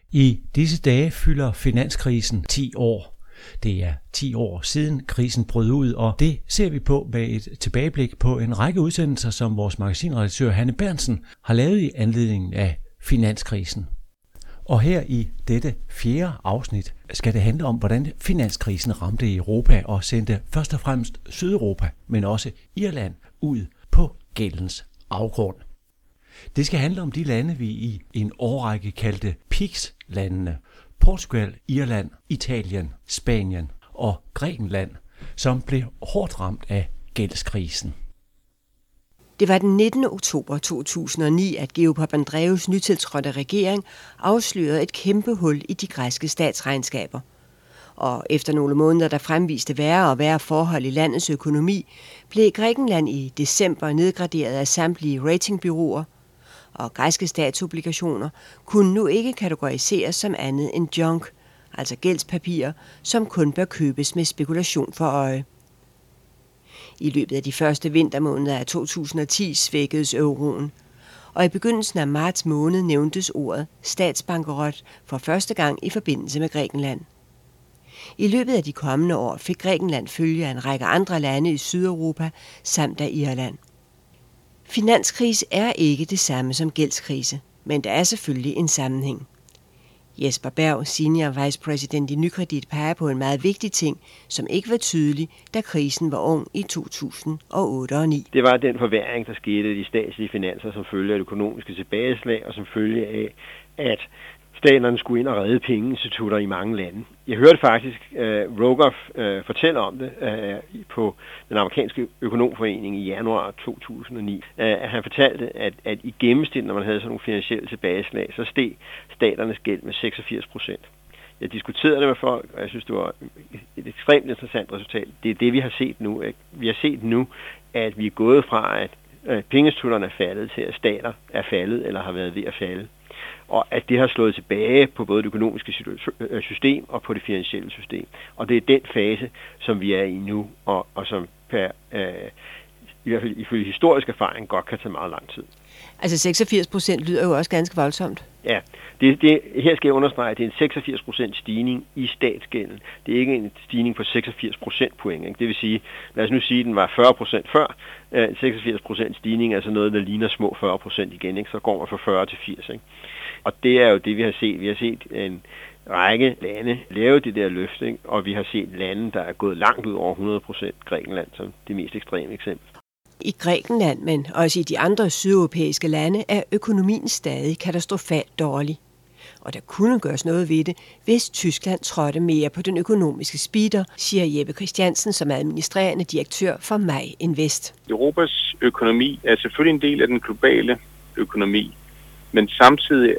I disse dage fylder finanskrisen 10 år. Det er 10 år siden krisen brød ud, og det ser vi på med et tilbageblik på en række udsendelser, som vores magasinredaktør Hanne Berntsen har lavet i anledning af finanskrisen. Og her i dette 4. afsnit skal det handle om, hvordan finanskrisen ramte Europa og sendte først og fremmest Sydeuropa, men også Irland ud på gældens afgrund. Det skal handle om de lande, vi i en årrække kaldte PIGS-landene. Portugal, Irland, Italien, Spanien og Grækenland, som blev hårdt ramt af gældskrisen. Det var den 19. oktober 2009, at Georg Papandreous nytiltrådte regering afslørede et kæmpe hul i de græske statsregnskaber. Og efter nogle måneder, der fremviste værre og værre forhold i landets økonomi, blev Grækenland i december nedgraderet af samtlige ratingbureauer, og græske statsobligationer kunne nu ikke kategoriseres som andet end junk, altså gældspapirer, som kun bør købes med spekulation for øje. I løbet af de første vintermåneder af 2010 svækkedes euroen, og i begyndelsen af marts måned nævntes ordet statsbankerot for første gang i forbindelse med Grækenland. I løbet af de kommende år fik Grækenland følge af en række andre lande i Sydeuropa samt af Irland. Finanskrise er ikke det samme som gældskrise, men der er selvfølgelig en sammenhæng. Jesper Berg, senior vice president i Nykredit, peger på en meget vigtig ting, som ikke var tydelig, da krisen var ung i 2008 og 2009. Det var den forværring, der skete i de statslige finanser, som følge af det økonomiske tilbageslag, og som følge af, at staterne skulle ind og redde pengeinstitutter i mange lande. Jeg hørte faktisk Rogoff fortælle om det på den amerikanske økonomforening i januar 2009. At han fortalte, at i gennemsnit, når man havde sådan nogle finansielle tilbageslag, så steg staternes gæld med 86%. Jeg diskuterede det med folk, og jeg synes, det var et ekstremt interessant resultat. Det er det, vi har set nu. Vi har set nu, at vi er gået fra, at pengeinstitutterne er faldet, til at stater er faldet eller har været ved at falde. Og at det har slået tilbage på både det økonomiske system og på det finansielle system. Og det er den fase, som vi er i nu, og som i hvert fald ifølge historisk erfaring godt kan tage meget lang tid. Altså 86% lyder jo også ganske voldsomt. Ja, her skal jeg understrege, at det er en 86% stigning i statsgælden. Det er ikke en stigning på 86 procentpoint. Ikke? Det vil sige, lad os nu sige, at den var 40% før. 86% stigning er altså noget, der ligner små 40% igen. Ikke? Så går man fra 40 til 80. Ikke? Og det er jo det, vi har set. Vi har set en række lande lave det der løft, ikke? Og vi har set lande, der er gået langt ud over 100%. Grækenland som det mest ekstreme eksempel. I Grækenland, men også i de andre sydeuropæiske lande, er økonomien stadig katastrofalt dårlig. Og der kunne gøres noget ved det, hvis Tyskland trådte mere på den økonomiske speeder, siger Jeppe Christiansen, som er administrerende direktør for Maj Invest. Europas økonomi er selvfølgelig en del af den globale økonomi, men samtidig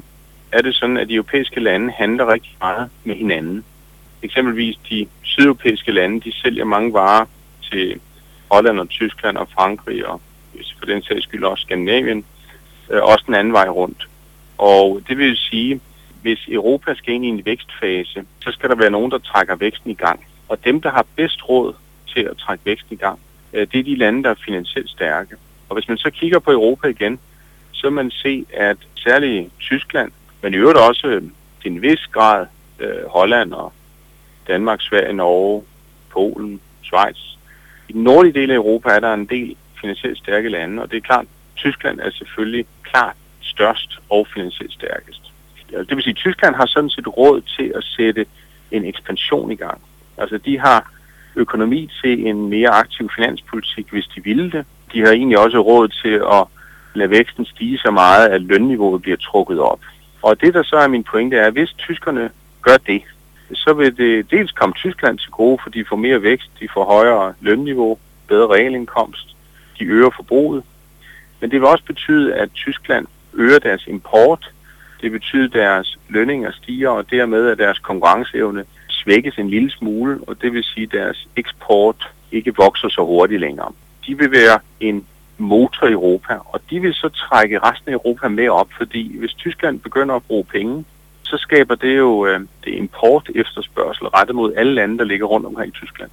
er det sådan, at de europæiske lande handler rigtig meget med hinanden. Eksempelvis de sydeuropæiske lande, de sælger mange varer til Holland og Tyskland og Frankrig og for den sags skyld også Skandinavien, også den anden vej rundt. Og det vil sige, hvis Europa skal ind i en vækstfase, så skal der være nogen, der trækker væksten i gang. Og dem, der har bedst råd til at trække væksten i gang, det er de lande, der er finansielt stærke. Og hvis man så kigger på Europa igen, så man se, at særligt Tyskland, men i øvrigt også til en vis grad Holland og Danmark, Sverige, Norge, Polen, Schweiz. I den nordlige del af Europa er der en del finansielt stærke lande, og det er klart, at Tyskland er selvfølgelig klart størst og finansielt stærkest. Det vil sige, at Tyskland har sådan set råd til at sætte en ekspansion i gang. Altså de har økonomi til en mere aktiv finanspolitik, hvis de ville det. De har egentlig også råd til at lade væksten stige så meget, at lønniveauet bliver trukket op. Og det, der så er min pointe, er, at hvis tyskerne gør det, så vil det dels komme Tyskland til gode, for de får mere vækst, de får højere lønniveau, bedre realindkomst, de øger forbruget. Men det vil også betyde, at Tyskland øger deres import. Det betyder, at deres lønninger stiger, og dermed at deres konkurrenceevne svækkes en lille smule, og det vil sige, at deres eksport ikke vokser så hurtigt længere. De vil være en motor i Europa, og de vil så trække resten af Europa med op, fordi hvis Tyskland begynder at bruge penge, så skaber det jo det import efterspørgsel rettet mod alle lande, der ligger rundt omkring Tyskland.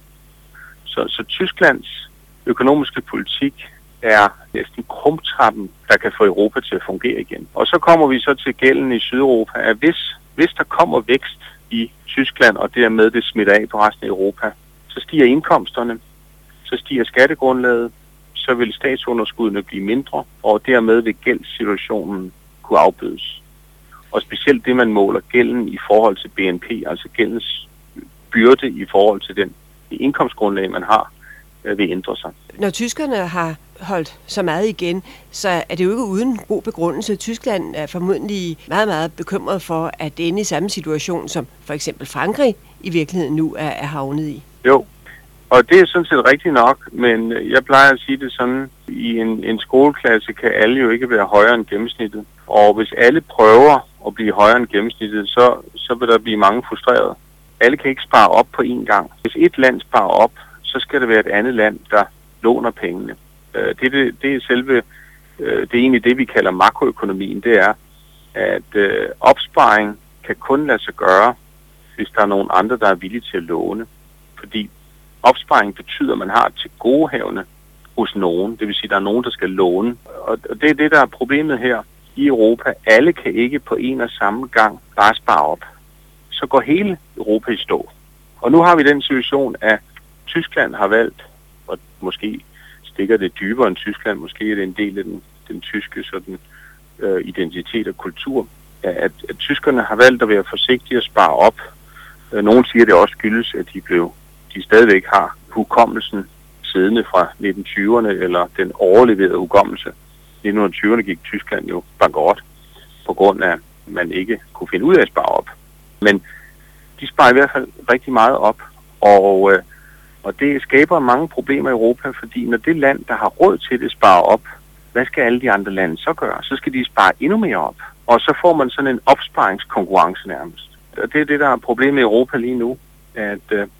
Så Tysklands økonomiske politik er næsten krumtappen, der kan få Europa til at fungere igen. Og så kommer vi så til gælden i Sydeuropa, at hvis hvis der kommer vækst i Tyskland, og dermed det smitter af på resten af Europa, så stiger indkomsterne, så stiger skattegrundlaget, så vil statsunderskuddene blive mindre, og dermed vil gældssituationen kunne afbødes. Og specielt det, man måler gælden i forhold til BNP, altså gældens byrde i forhold til det indkomstgrundlag, man har, vil ændre sig. Når tyskerne har holdt så meget igen, så er det jo ikke uden god begrundelse. Tyskland er formodentlig meget, meget bekymret for at ende i samme situation, som for eksempel Frankrig i virkeligheden nu er havnet i. Jo, og det er sådan set rigtigt nok, men jeg plejer at sige det sådan, i en skoleklasse kan alle jo ikke være højere end gennemsnittet. Og hvis alle prøver at blive højere end gennemsnittet, så vil der blive mange frustrerede. Alle kan ikke spare op på én gang. Hvis et land sparer op, så skal det være et andet land, der låner pengene. Det er egentlig det, vi kalder makroøkonomien. Det er, at opsparing kan kun lade sig gøre, hvis der er nogen andre, der er villige til at låne. Fordi opsparing betyder, at man har til godehavende hos nogen. Det vil sige, at der er nogen, der skal låne. Og det er det, der er problemet her i Europa. Alle kan ikke på en og samme gang bare spare op. Så går hele Europa i stå. Og nu har vi den situation, at Tyskland har valgt, og måske stikker det dybere end Tyskland, måske er det en del af den tyske sådan, identitet og kultur, at tyskerne har valgt at være forsigtige og spare op. Nogle siger, det også skyldes, at de stadigvæk har hukommelsen siddende fra 1920'erne, eller den overleverede hukommelse. I 1920'erne gik Tyskland jo bankerot, på grund af, at man ikke kunne finde ud af at spare op. Men de sparer i hvert fald rigtig meget op, og det skaber mange problemer i Europa, fordi når det land, der har råd til det, sparer op, hvad skal alle de andre lande så gøre? Så skal de spare endnu mere op, og så får man sådan en opsparingskonkurrence nærmest. Og det er det, der er problemet i Europa lige nu, at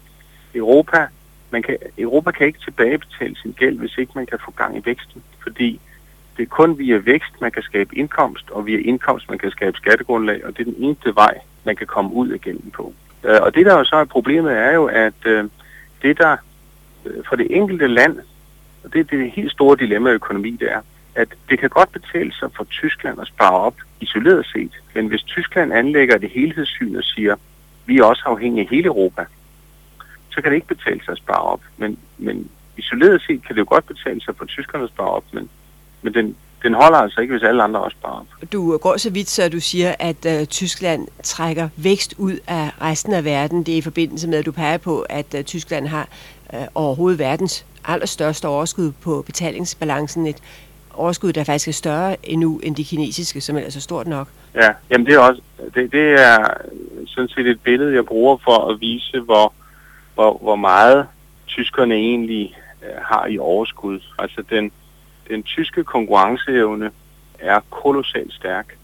Europa kan ikke tilbagebetale sin gæld, hvis ikke man kan få gang i væksten, fordi det er kun via vækst, man kan skabe indkomst, og via indkomst, man kan skabe skattegrundlag, og det er den eneste vej, man kan komme ud af gælden på. Og det, der jo så er problemet, er jo, at det, der for det enkelte land, og det er det helt store dilemma i økonomi, det er, at det kan godt betale sig for Tyskland at spare op isoleret set, men hvis Tyskland anlægger det helhedssyn og siger, vi er også afhængige af hele Europa, så kan det ikke betale sig at spare op. Men isoleret set kan det jo godt betale sig for tyskerne at spare op, men den holder altså ikke, hvis alle andre også sparer op. Du går så vidt, så du siger, at Tyskland trækker vækst ud af resten af verden. Det er i forbindelse med, at du peger på, at Tyskland har overhovedet verdens allerstørste overskud på betalingsbalancen. Et overskud, der faktisk er større endnu end de kinesiske, som er så stort nok. Ja, jamen det er også det er sådan set et billede, jeg bruger for at vise, hvor meget tyskerne egentlig har i overskud. Altså den tyske konkurrenceevne er kolossalt stærk,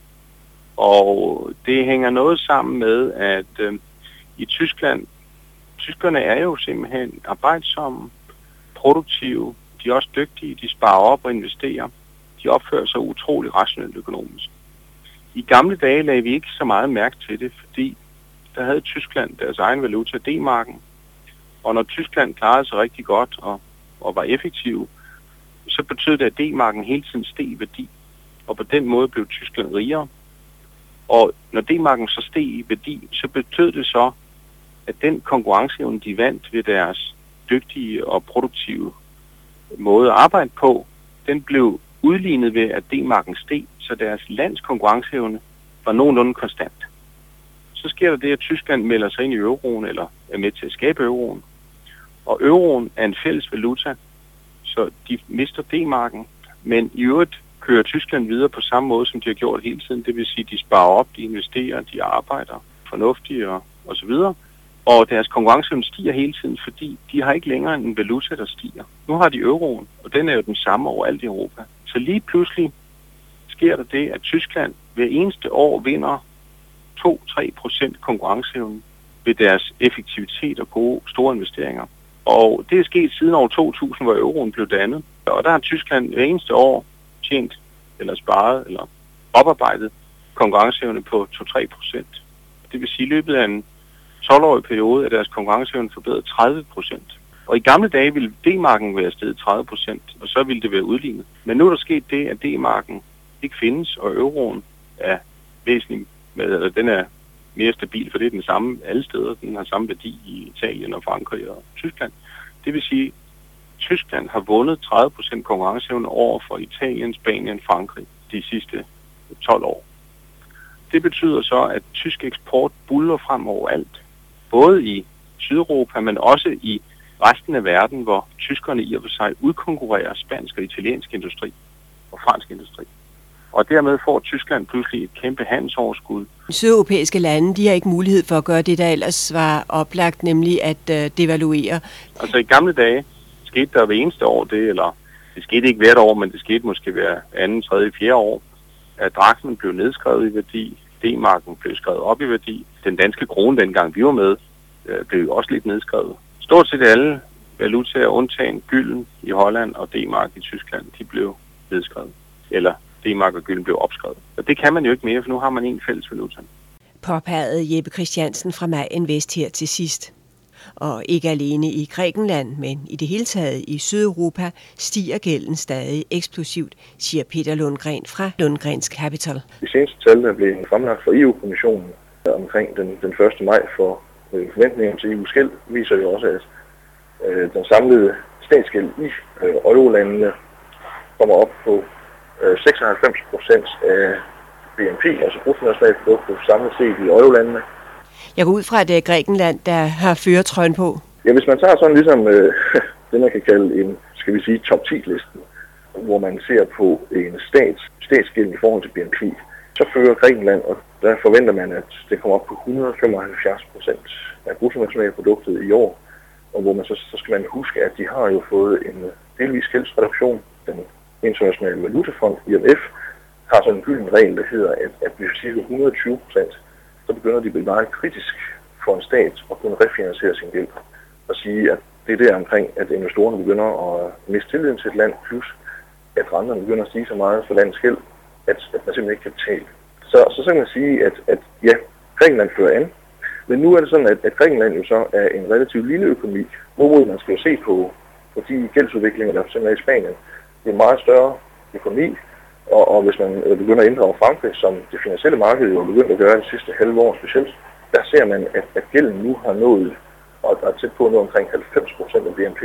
og det hænger noget sammen med, at i Tyskland, tyskerne er jo simpelthen arbejdsomme, produktive, de er også dygtige, de sparer op og investerer, de opfører sig utrolig rationelt økonomisk. I gamle dage lagde vi ikke så meget mærke til det, fordi der havde Tyskland deres egen valuta, D-marken, og når Tyskland klarede sig rigtig godt og var effektiv, så betød det, at D-marken hele tiden steg i værdi, og på den måde blev Tyskland rigere. Og når D-marken så steg i værdi, så betød det så, at den konkurrenceevne, de vandt ved deres dygtige og produktive måde at arbejde på, den blev udlignet ved, at D-marken steg, så deres lands konkurrenceevne var nogenlunde konstant. Så sker der det, at Tyskland melder sig ind i euroen, eller er med til at skabe euroen. Og euroen er en fælles valuta, så de mister D-marken, men i øvrigt kører Tyskland videre på samme måde, som de har gjort hele tiden. Det vil sige, at de sparer op, de investerer, de arbejder fornuftigt og så videre. Og deres konkurrenceevne stiger hele tiden, fordi de har ikke længere en valuta, der stiger. Nu har de euroen, og den er jo den samme overalt i Europa. Så lige pludselig sker der det, at Tyskland hver eneste år vinder 2-3% konkurrenceevne ved deres effektivitet og gode store investeringer. Og det er sket siden år 2000, hvor euroen blev dannet. Og der har Tyskland hver eneste år tjent, eller sparet, eller oparbejdet konkurrenceevne på 2-3%. Det vil sige, at i løbet af en 12-årig periode er deres konkurrenceevne forbedret 30%. Og i gamle dage ville D-marken være steget 30%, og så ville det være udlignet. Men nu er der sket det, at D-marken ikke findes, og euroen er væsentligt med, eller den er mere stabil, for det er den samme alle steder. Den har samme værdi i Italien og Frankrig og Tyskland. Det vil sige, at Tyskland har vundet 30% konkurrenceevne over for Italien, Spanien og Frankrig de sidste 12 år. Det betyder så, at tysk eksport buldrer frem overalt. Både i Sydeuropa, men også i resten af verden, hvor tyskerne i og for sig udkonkurrerer spansk og italiensk industri og fransk industri. Og dermed får Tyskland pludselig et kæmpe handelsoverskud. Sydeuropæiske lande, de har ikke mulighed for at gøre det, der ellers var oplagt, nemlig at devaluere. Altså i gamle dage skete der hver eneste år det, eller det skete ikke hvert år, men det skete måske hver anden, tredje, fjerde år, at drakmen blev nedskrevet i værdi, D-marken blev skrevet op i værdi. Den danske krone, dengang vi var med, blev jo også lidt nedskrevet. Stort set alle valutaer, undtagen gylden i Holland og D-mark i Tyskland, de blev nedskrevet. Eller D-mark og gylden blev opskrevet. Og det kan man jo ikke mere, for nu har man en fælles valuta. Påpegede Jeppe Christiansen fra Maj Invest her til sidst. Og ikke alene i Grækenland, men i det hele taget i Sydeuropa stiger gælden stadig eksplosivt, siger Peter Lundgren fra Lundgrens Capital. De seneste tal, der blev fremlagt fra EU-kommissionen omkring den 1. maj for forventninger til EU's gæld, viser jo også, at den samlede statsgæld i eurolandene kommer op på 96% af BNP, altså bruttonationalproduktet samlet set i eurolandene. Jeg går ud fra, at det er Grækenland, der har førertrøjen på. Ja, hvis man tager sådan ligesom det, man kan kalde en, skal vi sige, top 10-listen, hvor man ser på en statsgæld i forhold til BNP, så fører Grækenland, og der forventer man, at det kommer op på 175% af bruttonationalproduktet i år, og hvor man så skal man huske, at de har jo fået en delvis gældsreduktion. Den internationale valutafond, IMF, har sådan en gylden regel, der hedder, at hvis vi siger 120%, så begynder de at blive meget kritisk for en stat at kunne refinansiere sin gæld. Og sige, at det er der omkring, at investorerne begynder at miste tilliden til et land, plus at renterne begynder at stige så meget for landets gæld, at man simpelthen ikke kan betale. Så kan man sige, at ja, Grækenland fører an. Men nu er det sådan, at Grækenland jo så er en relativt lille økonomi, hvorimod man skal jo se på de gældsudviklinger, der simpelthen er i Spanien. Det er en meget større økonomi, og hvis man begynder at inddrage Frankrig, som det finansielle marked jo er begyndt at gøre det sidste halve år specielt, der ser man, at gælden nu har nået, og er tæt på noget omkring 90% af BNP.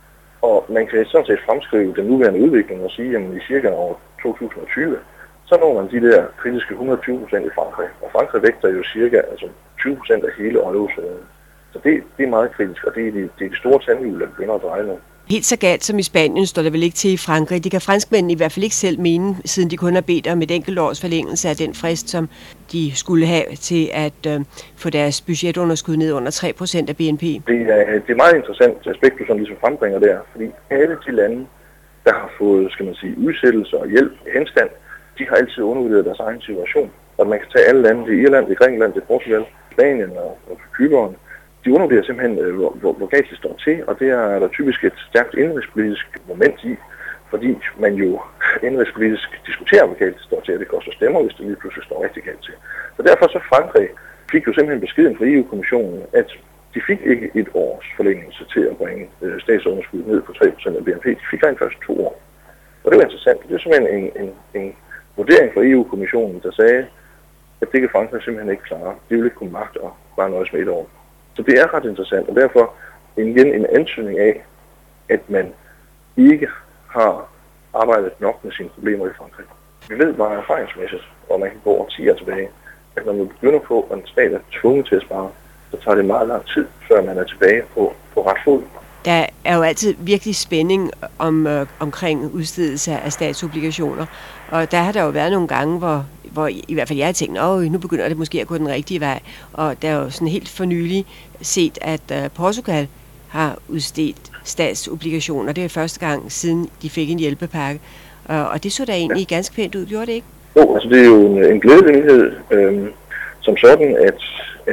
Og man kan sådan set fremskrive den nuværende udvikling og sige, at i cirka år 2020, så når man de der kritiske 120% i Frankrig. Og Frankrig vægter jo cirka 20% af hele eurozonen. Så det er meget kritisk, og det er de store tandhjul, der begynder at dreje nu. Helt så galt som i Spanien står det vel ikke til i Frankrig. Det kan franskmændene i hvert fald ikke selv mene, siden de kun har bedt om et enkelt års forlængelse af den frist, som de skulle have til at få deres budgetunderskud ned under 3% af BNP. Det er meget interessant aspekt, du sådan ligesom frembringer der, fordi alle de lande, der har fået, skal man sige, udsættelse og hjælp i henstand, de har altid undervurderet deres egen situation. Og man kan tage alle lande, det er Irland, det er Grækenland, det er Portugal, Spanien og Cypern. De undervurderer simpelthen, hvor galt det står til, og det er der typisk et stærkt indrigspolitisk moment i, fordi man jo indrigspolitisk diskuterer, hvor galt det står til, og det koster stemmer, hvis det lige pludselig står rigtig galt til. Så derfor så Frankrig fik jo simpelthen beskeden fra EU-kommissionen, at de fik ikke et års forlængelse til at bringe statsunderskuddet ned på 3% af BNP. De fik rent først 2 år. Og det var interessant. Det er simpelthen en vurdering fra EU-kommissionen, der sagde, at det kan Frankrig simpelthen ikke klare. De vil ikke kunne magte at bare nøjes med 1 år. Så det er ret interessant, og derfor igen en antydning af, at man ikke har arbejdet nok med sine problemer i Frankrig. Vi ved bare erfaringsmæssigt, og man kan gå over 10 år tilbage, at når man begynder på, at en stat er tvunget til at spare, så tager det meget lang tid, før man er tilbage på ret fod. Der er jo altid virkelig spænding omkring udstedelse af statsobligationer, og der har der jo været nogle gange, hvor i hvert fald jeg har tænkt, nu begynder det måske at gå den rigtige vej, og der er jo sådan helt for nylig set, at Portugal har udstedt statsobligationer. Det er første gang, siden de fik en hjælpepakke, og det så da egentlig ganske pænt ud, gjorde det ikke? Jo, altså det er jo en glædelig nyhed, som sådan, at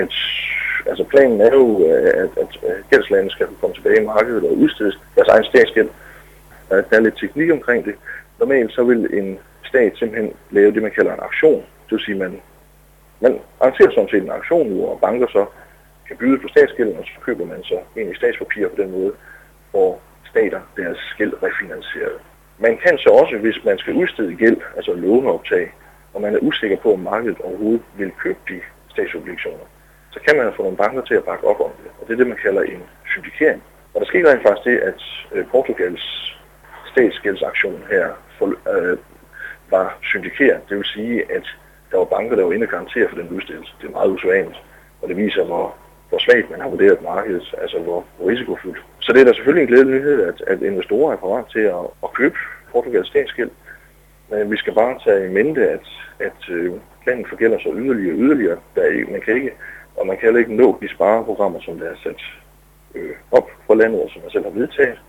altså planen er jo, at gældslandene skal komme tilbage i markedet og udstedes deres egen statsgæld. Der er lidt teknik omkring det. Normalt så vil en stat simpelthen lave det, man kalder en auktion. Det vil sige, man arrangerer sådan set en auktion nu, og banker så kan byde på statsgælden, og så køber man så egentlig statspapirer på den måde, hvor stater deres gæld refinansieret. Man kan så også, hvis man skal udstede gæld, altså låneoptag, og man er usikker på, om markedet overhovedet vil købe de statsobligationer, så kan man få nogle banker til at bakke op om det. Og det er det, man kalder en syndikering. Og der skete rent faktisk det, at Portugals statsgældsaktion her var syndikeret. Det vil sige, at der var banker, der var inde og garantere for den udstillelse. Det er meget usædvanligt, og det viser, hvor svagt man har vurderet markedet, altså hvor risikofyldt. Så det er da selvfølgelig en glædelig nyhed, at investorer er parat til at købe Portugals statsgæld. Men vi skal bare tage i mente, at planen forgælder sig yderligere. Man kan heller ikke nå de spareprogrammer, som der er sat op for landet, og som man selv har vedtaget.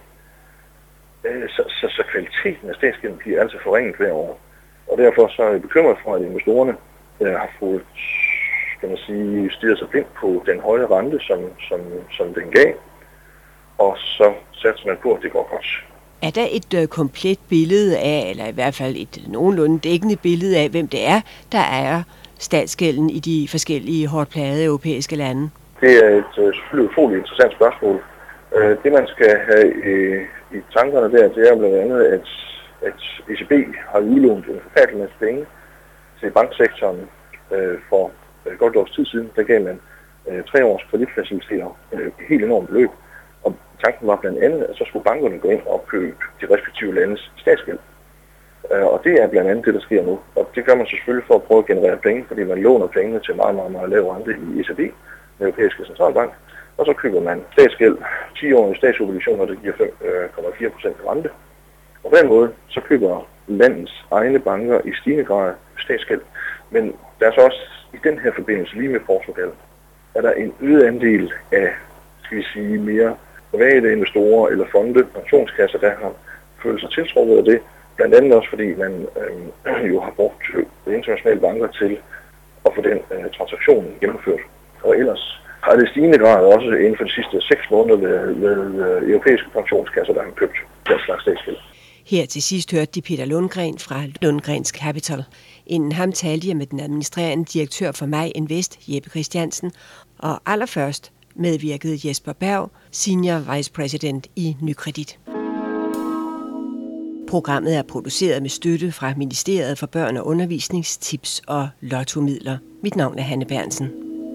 Så kvaliteten af statsgælden bliver altså forringet hver år. Og derfor så er jeg bekymret for, at investorerne har fået, kan man sige, stirret sig blind på den høje rente, som den gav. Og så satser man på, at det går godt. Er der et komplet billede af, eller i hvert fald et nogenlunde dækkende billede af, hvem det er, der ejer statsgælden i de forskellige hårdt plagede europæiske lande? Det er et selvfølgelig utroligt interessant spørgsmål. Det man skal have i tankerne der, det er blandt andet, at ECB har udlånt en forfærdelig masse penge til banksektoren for godt et års tid siden. Der gav man 3 års kreditfaciliteter helt enormt beløb. Og tanken var blandt andet, at så skulle bankerne gå ind og købe de respektive landes statsgæld. Og det er blandt andet det, der sker nu. Og det gør man selvfølgelig for at prøve at generere penge, fordi man låner pengene til meget, meget, meget lav rente i ECB, den europæiske centralbank. Og så køber man statsgæld, 10-årige statsobligationer, der giver 5,4% rente. Og på den måde, så køber landets egne banker i stigende grad statsgæld. Men der er så også i den her forbindelse, lige med Portugal, er der en øget andel af, skal vi sige, mere private investorer eller fonde, pensionskasser, der har følt sig tiltrukket af det. Blandt andet også, fordi man jo har brugt de internationale banker til at få den transaktion gennemført. Og ellers har det i stigende grad også inden for de sidste 6 måneder ved europæiske pensionskasser, der har købt den slags statsgæld. Her til sidst hørte de Peter Lundgren fra Lundgrens Capital. Inden ham talte jeg med den administrerende direktør for Maj Invest, Jeppe Christiansen, og allerførst medvirkede Jesper Berg, Senior Vice President i Nykredit. Programmet er produceret med støtte fra Ministeriet for Børn- og Undervisningstips og Lottomidler. Mit navn er Hanne Berntsen.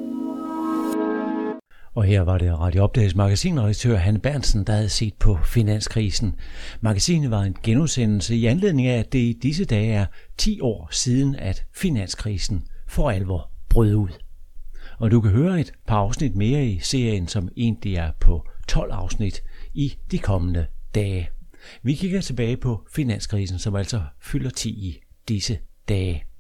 Og her var det Radio Opdags magasinredaktør Hanne Berntsen, der havde set på finanskrisen. Magasinet var en genudsendelse i anledning af, at det i disse dage er 10 år siden, at finanskrisen for alvor brød ud. Og du kan høre et par afsnit mere i serien, som egentlig er på 12 afsnit i de kommende dage. Vi kigger tilbage på finanskrisen, som altså fylder 10 i disse dage.